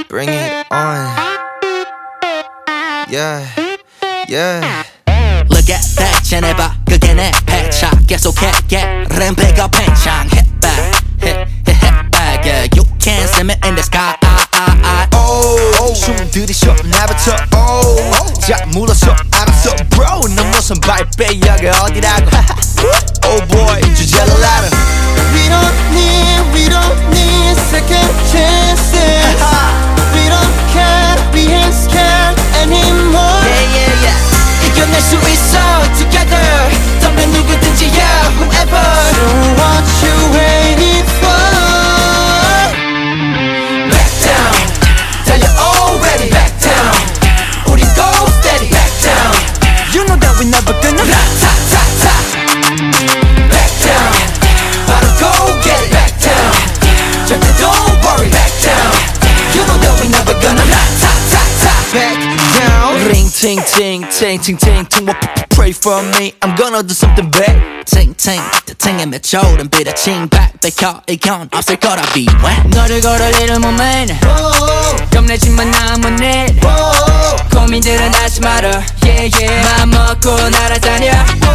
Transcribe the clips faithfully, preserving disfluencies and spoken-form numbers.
Bring it on. Yeah, yeah. Look at that 쟤네봐 그게 내 패차 계속해 yeah 램페가 팽창 Hit back hit hit hit back yeah you can't see me in the sky I, I, I. Oh 숨 들이쉬어 나부터 oh 자 물러서 알았어 bro 넌 무슨 발빼 여기 어디라고 Oh boy 주제를 알아 We don't need, we don't need second chances We don't care, we ain't scared anymore Yeah yeah yeah 이겨낼 수 있어 together 덤벼 누구든지 yeah whoever So what you waiting for Back down 달려 already back down 우리 go steady back down You know that we never gonna 타-타-타 Back down 바로 go get it back down 절대 don't worry back down You know that we never gonna 타-타-타 Back down Ring ting ting ting ting ting ting Pray for me I'm gonna do something big ting ting ting 맺혀오른 비대칭 back 백혀 이건 없을 거라 be when 너를 걸어 little moment 겁내지만 나만 need 고민들은 하지 마라 yeah yeah 맘 먹고 날아다녀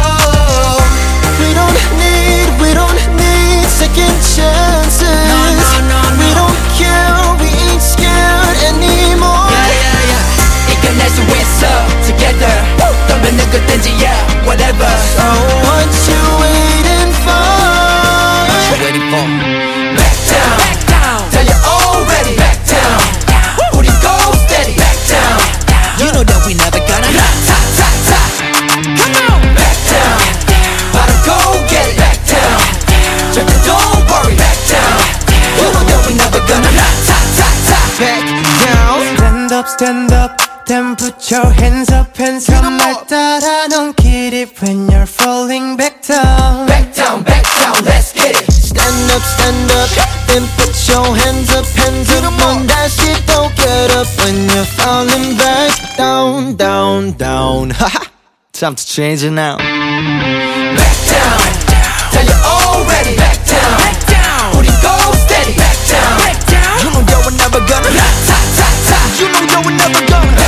We don't need, we don't need second chances No, no, no, no. We don't care, we ain't scared anymore Yeah yeah yeah 이겨낼 수 있어 together 덤벼 누구든지 yeah whatever So what you waiting for? What you waiting for? Back down, back down 달려 already back down 우리 go steady back down You know that we never gonna 타-타-타 come on back down 바로 go get it back down 절대 don't worry back down You know that we never gonna 타-타-타 Back down Stand up, stand up Then put your hands up, hands up 날 따라 넘길 it when you're falling back down Back down, back down, let's get it Stand up, stand up Then put your hands up, hands up 넌 다시 또 get up when you're falling back down, down, down Haha Time to change it now Back down 달려 already back down back down 우리 go steady back down back down You know that we're never gonna 타-타-타 You know that we're never gonna